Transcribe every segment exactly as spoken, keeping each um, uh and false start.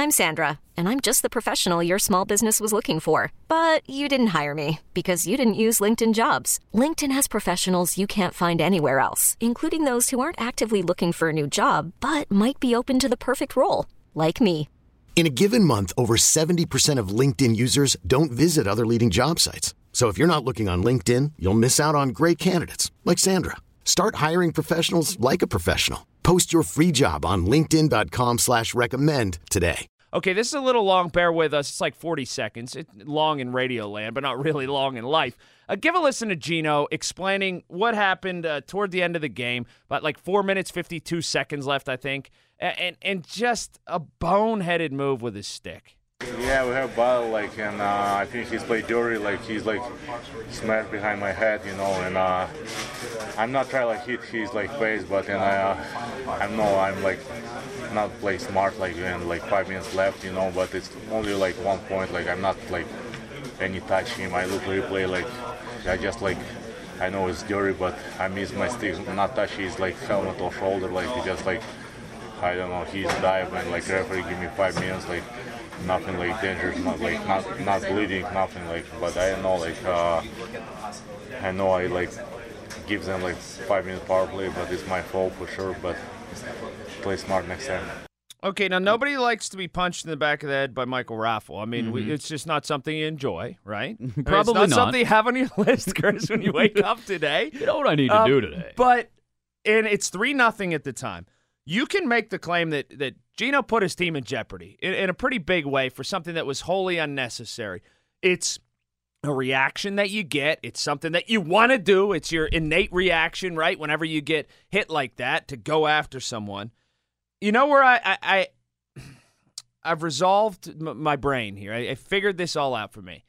I'm Sandra, and I'm just the professional your small business was looking for. But you didn't hire me because you didn't use LinkedIn Jobs. LinkedIn has professionals you can't find anywhere else, including those who aren't actively looking for a new job, but might be open to the perfect role, like me. In a given month, over seventy percent of LinkedIn users don't visit other leading job sites. So if you're not looking on LinkedIn, you'll miss out on great candidates like Sandra. Start hiring professionals like a professional. Post your free job on linkedin dot com slash recommend today. Okay, this is a little long. Bear with us. It's like forty seconds. It's long in radio land, but not really long in life. Uh, give a listen to Gino explaining what happened uh, toward the end of the game. About like four minutes, fifty-two seconds left, I think. And, and, and just a boneheaded move with his stick. Yeah, we have battle, like, and uh, I think he's played dirty, like, he's, like, smashed behind my head, you know, and uh, I'm not trying to, like, hit his, like, face, but then I, uh, I know I'm, like, not play smart, like, and, like, five minutes left, you know, but it's only, like, one point, like, I'm not, like, any touch him, I look replay, like, I just, like, I know it's dirty, but I miss my stick, not touch his, like, helmet or shoulder, like, he just, like, I don't know, he's dive, and, like, referee give me five minutes, like, nothing like dangerous, not like not not bleeding, nothing like. But I know like uh, I know I like give them like five minute power play, but it's my fault for sure. But play smart next time. Okay, now nobody likes to be punched in the back of the head by Michael Raffle. I mean, Mm-hmm. we, it's just not something you enjoy, right? I mean, Probably it's not, not. something you have on your list, Chris, when you wake up today. You know what I need to Um, do today? But and it's three nothing at the time. You can make the claim that that Gino put his team in jeopardy in, in a pretty big way for something that was wholly unnecessary. It's a reaction that you get. It's something that you want to do. It's your innate reaction, right? Whenever you get hit like that, to go after someone. You know where I, I, I I've resolved m- my brain here. I, I figured this all out for me.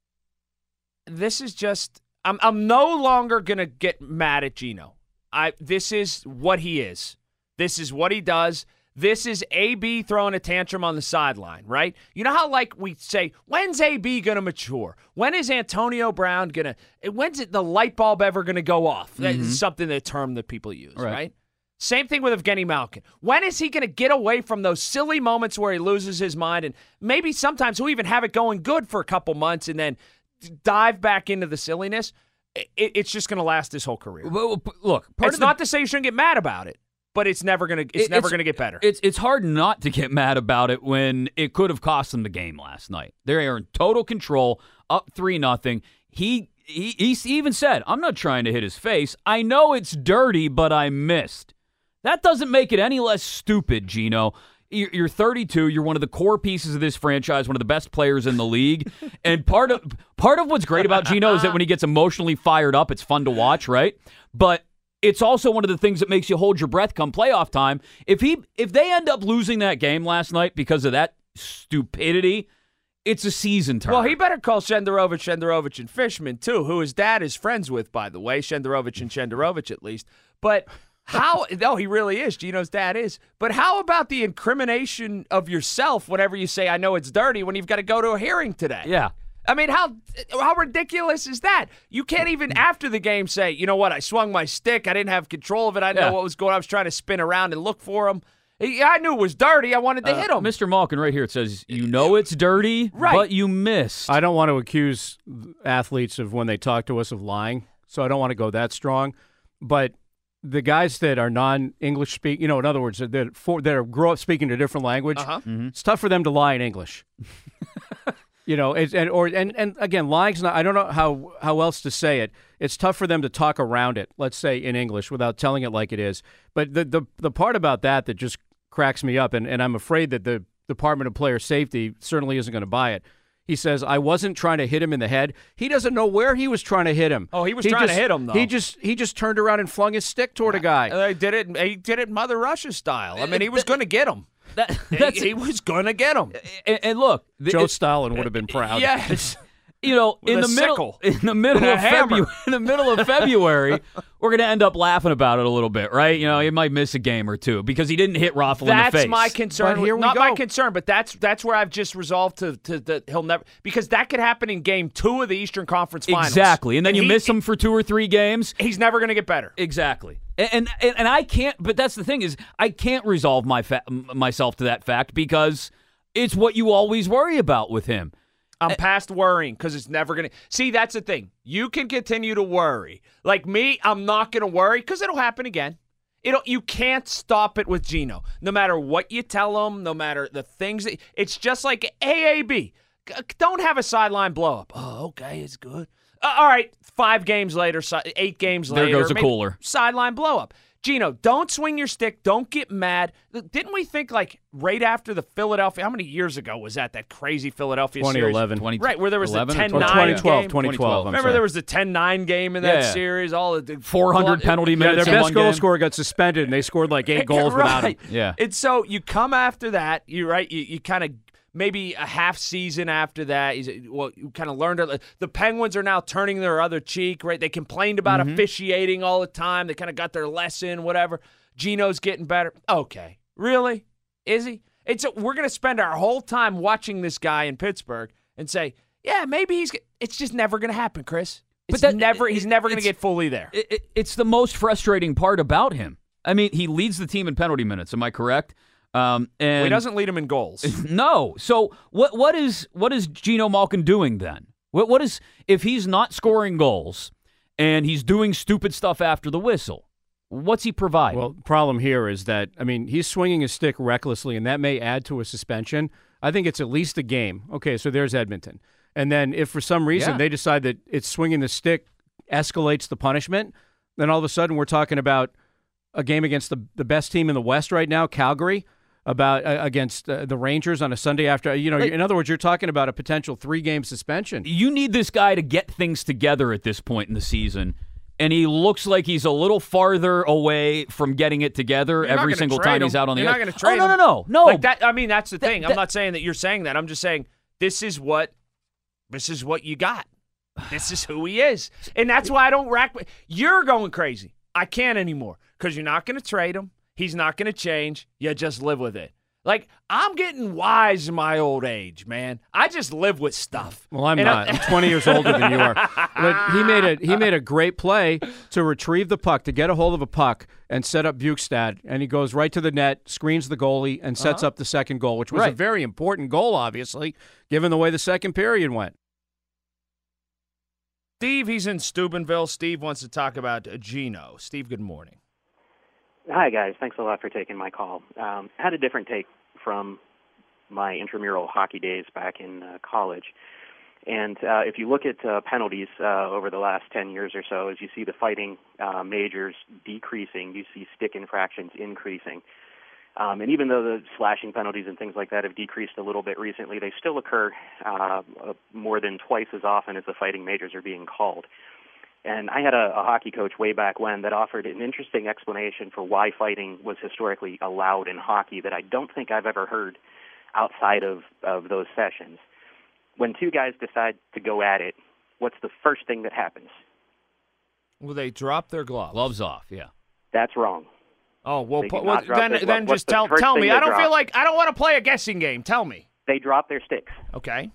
This is just I'm I'm no longer gonna get mad at Gino. I this is what he is. This is what he does. This is A B throwing a tantrum on the sideline, right? You know how, like, we say, when's A B going to mature? When is Antonio Brown going to – when's it the light bulb ever going to go off? Mm-hmm. That's something, the term that people use, Right. right? Same thing with Evgeny Malkin. When is he going to get away from those silly moments where he loses his mind, and maybe sometimes he'll even have it going good for a couple months and then dive back into the silliness? It, it's just going to last his whole career. Well, look, part It's of the, not to say you shouldn't get mad about it. But it's never gonna. It's It- never it's- gonna get better. It's it's hard not to get mad about it when it could have cost them the game last night. They are in total control, up three nothing. He he he even said, "I'm not trying to hit his face. I know it's dirty, but I missed." That doesn't make it any less stupid, Gino. You're you're thirty-two. You're one of the core pieces of this franchise, one of the best players in the league. And part of part of what's great about Gino is that when he gets emotionally fired up, it's fun to watch, right? But it's also one of the things that makes you hold your breath come playoff time. If he, if they end up losing that game last night because of that stupidity, it's a season turner. Well, he better call Shenderovich, Shenderovich, and Fishman, too, who his dad is friends with, by the way. Shenderovich and Shenderovich, at least. But how – no, he really is. Gino's dad is. But how about the incrimination of yourself whenever you say, I know it's dirty, when you've got to go to a hearing today? Yeah. I mean, how how ridiculous is that? You can't even after the game say, you know what, I swung my stick. I didn't have control of it. I didn't Yeah. know what was going on. I was trying to spin around and look for him. Yeah, I knew it was dirty. I wanted to Uh, hit him. Mister Malkin right here, it says, you know it's dirty, Right. but you missed. I don't want to accuse athletes of when they talk to us of lying, so I don't want to go that strong. But the guys that are non-English speak, you know, in other words, that for that are grow up speaking a different language, Uh-huh. it's tough for them to lie in English. You know, it's, and or and, and again, lying's not. I don't know how how else to say it. It's tough for them to talk around it. Let's say in English without telling it like it is. But the the the part about that that just cracks me up, and, and I'm afraid that the Department of Player Safety certainly isn't going to buy it. He says, I wasn't trying to hit him in the head. He doesn't know where he was trying to hit him. Oh, he was trying to just- hit him, though. He just he just turned around and flung his stick toward a guy. Uh, he did it. He did it Mother Russia style. I mean, he was going to get him. That, He, that's, he was going to get him. and, and look, the- Joe it- Stalin would have been proud. Yes. you know, With in a the middle, sickle. in the middle And a of hammer. February, in the middle of February, we're going to end up laughing about it a little bit, right? You know, he might miss a game or two because he didn't hit Raffle in the That's face. my concern. But here we Not my go. concern, but that's that's where I've just resolved to to that he'll never because that could happen in game two of the Eastern Conference Finals. Exactly, and then you he- miss him for two or three games. He's never going to get better. Exactly, and, and and I can't. But that's the thing is, I can't resolve my fa- myself to that fact because It's what you always worry about with him. I'm past worrying because it's never going to. See, that's the thing. You can continue to worry. Like me, I'm not going to worry because it'll happen again. It'll, you can't stop it with Geno. No matter what you tell him, no matter the things. That, it's just like A A B. Don't have a sideline blow up. Oh, okay, it's good. Uh, all right, five games later, eight games there later. There goes a cooler. Sideline blow up. Geno, don't swing your stick. Don't get mad. Didn't we think, like, right after the Philadelphia, how many years ago was that, that crazy Philadelphia twenty eleven. series? twenty, right, where there was the ten nine twenty twelve, game. twenty twelve. Remember sorry. there was the ten nine game in that yeah. series? All the four hundred penalty yeah, minutes their in best one goal game. scorer got suspended, and they scored like eight goals right. without him. Yeah. And so you come after that, you right, you, you kind of maybe a half season after that, he's, well, you kind of learned it. The Penguins are now turning their other cheek, right? They complained about mm-hmm. officiating all the time. They kind of got their lesson, whatever. Geno's getting better. Okay. Really? Is he? It's a, we're going to spend our whole time watching this guy in Pittsburgh and say, yeah, maybe he's – it's just never going to happen, Chris. It's but that, never. It, he's never going to get fully there. It, it, it's the most frustrating part about him. I mean, he leads the team in penalty minutes. Am I correct? Um, and well, he doesn't lead him in goals. No. So what? What is what is Geno Malkin doing then? What? What is if he's not scoring goals and he's doing stupid stuff after the whistle? What's he providing? Well, the problem here is that, I mean, he's swinging his stick recklessly, and that may add to a suspension. I think it's at least a game. Okay, so there's Edmonton. And then if for some reason yeah. they decide that it's swinging the stick escalates the punishment, then all of a sudden we're talking about a game against the, the best team in the West right now, Calgary, about uh, against uh, the Rangers on a Sunday after. You know, like, in other words, you're talking about a potential three-game suspension. You need this guy to get things together at this point in the season. And he looks like he's a little farther away from getting it together you're every single time him. he's out on the you're ice. Not gonna trade oh, no, no, no. No. Like that, I mean, that's the thing. That, I'm not saying that you're saying that. I'm just saying this is what this is what you got. This is who he is. And that's why I don't rack. You're going crazy. I can't anymore because you're not going to trade him. He's not going to change. You just live with it. Like, I'm getting wise in my old age, man. I just live with stuff. Well, I'm and not. I, I'm twenty years older than you are. But he made a he made a great play to retrieve the puck, to get a hold of a puck and set up Bukestad, and he goes right to the net, screens the goalie, and sets uh-huh. up the second goal, which was right. a very important goal, obviously, given the way the second period went. Steve, he's in Steubenville. Steve wants to talk about Geno. Steve, good morning. Hi, guys. Thanks a lot for taking my call. Um, I had a different take from my intramural hockey days back in uh, college. And uh, if you look at uh, penalties uh, over the last ten years or so, as you see the fighting uh, majors decreasing, you see stick infractions increasing. Um, and even though the slashing penalties and things like that have decreased a little bit recently, they still occur uh, more than twice as often as the fighting majors are being called. And I had a, a hockey coach way back when that offered an interesting explanation for why fighting was historically allowed in hockey that I don't think I've ever heard outside of, of those sessions. When two guys decide to go at it, what's the first thing that happens? Well, they drop their gloves. Gloves off, yeah. That's wrong. Oh, well, They po- do well not drop then, their then gloves. What's just the tell first tell thing me. they I don't drop? feel like I don't want to play a guessing game. Tell me. They drop their sticks. Okay.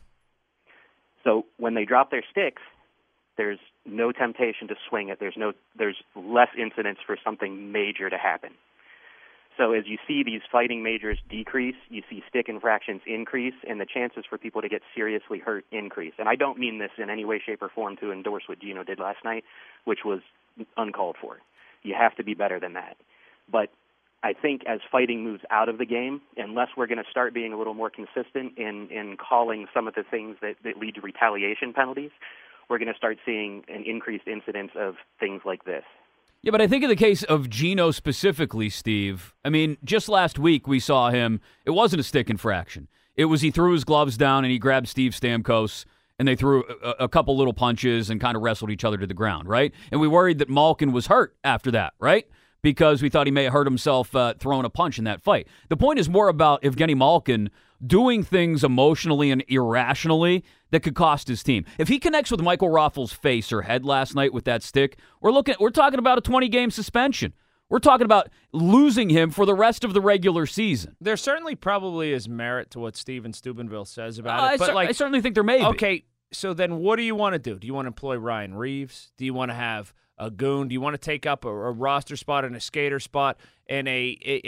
So when they drop their sticks, there's no temptation to swing it. There's no, there's less incidence for something major to happen. So as you see these fighting majors decrease, you see stick infractions increase, and the chances for people to get seriously hurt increase. And I don't mean this in any way, shape, or form to endorse what Geno did last night, which was uncalled for. You have to be better than that. But I think as fighting moves out of the game, unless we're going to start being a little more consistent in, in calling some of the things that, that lead to retaliation penalties, we're going to start seeing an increased incidence of things like this. Yeah, but I think in the case of Geno specifically, Steve, I mean, just last week we saw him, it wasn't a stick infraction. It was he threw his gloves down and he grabbed Steve Stamkos and they threw a, a couple little punches and kind of wrestled each other to the ground, right? And we worried that Malkin was hurt after that, right? Because we thought he may have hurt himself uh, throwing a punch in that fight. The point is more about Evgeny Malkin doing things emotionally and irrationally that could cost his team. If he connects with Michael Raffl's face or head last night with that stick, we're looking. We're talking about a twenty-game suspension. We're talking about losing him for the rest of the regular season. There certainly probably is merit to what Steven Steubenville says about Uh, it, I, but cer- like, I certainly think there may be. okay, so then what do you want to do? Do you want to employ Ryan Reeves? Do you want to have a goon? Do you want to take up a, a roster spot and a skater spot and a, a, a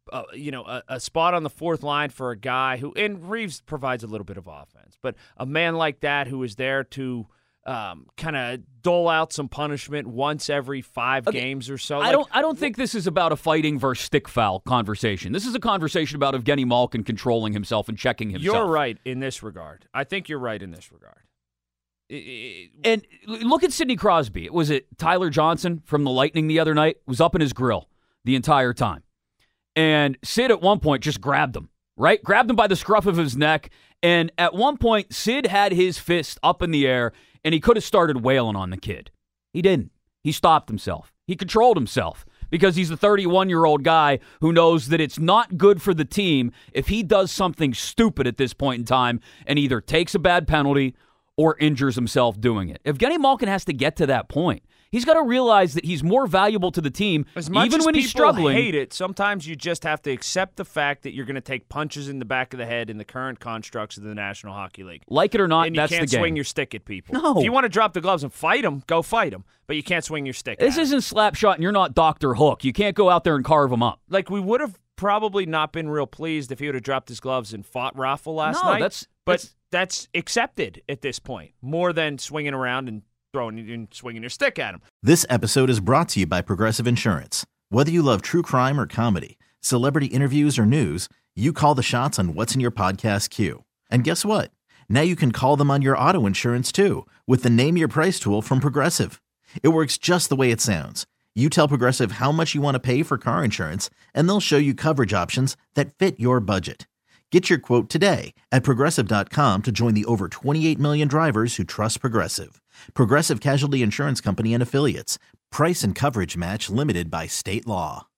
uh, you know, a, a spot on the fourth line for a guy who, and Reeves provides a little bit of offense, but a man like that who is there to um, kind of dole out some punishment once every five okay. games or so. I like, don't. I don't think this is about a fighting versus stick foul conversation. This is a conversation about Evgeny Malkin controlling himself and checking himself. You're right in this regard. I think you're right in this regard. And look at Sidney Crosby. Was it Tyler Johnson from the Lightning the other night? Was up in his grill the entire time. And Sid at one point just grabbed him, right? Grabbed him by the scruff of his neck. And at one point, Sid had his fist up in the air, and he could have started wailing on the kid. He didn't. He stopped himself. He controlled himself because he's a thirty-one-year-old guy who knows that it's not good for the team if he does something stupid at this point in time and either takes a bad penalty or injures himself doing it. Evgeny Malkin has to get to that point. He's got to realize that he's more valuable to the team, as much even as when he's struggling. Hate it. Sometimes you just have to accept the fact that you're going to take punches in the back of the head in the current constructs of the National Hockey League. Like it or not, and you that's can't the game. swing your stick at people. No. If you want to drop the gloves and fight them, go fight them. But you can't swing your stick. This at isn't Slapshot, and you're not Doctor Hook. You can't go out there and carve them up. Like, we would have probably not been real pleased if he would have dropped his gloves and fought Raffle last no, night. That's, but that's, that's accepted at this point, more than swinging around and throwing and swinging your stick at him. This episode is brought to you by Progressive Insurance. Whether you love true crime or comedy, celebrity interviews or news, you call the shots on what's in your podcast queue. And guess what? Now you can call them on your auto insurance too with the Name Your Price tool from Progressive. It works just the way it sounds. You tell Progressive how much you want to pay for car insurance, and they'll show you coverage options that fit your budget. Get your quote today at Progressive dot com to join the over twenty-eight million drivers who trust Progressive. Progressive Casualty Insurance Company and Affiliates. Price and coverage match limited by state law.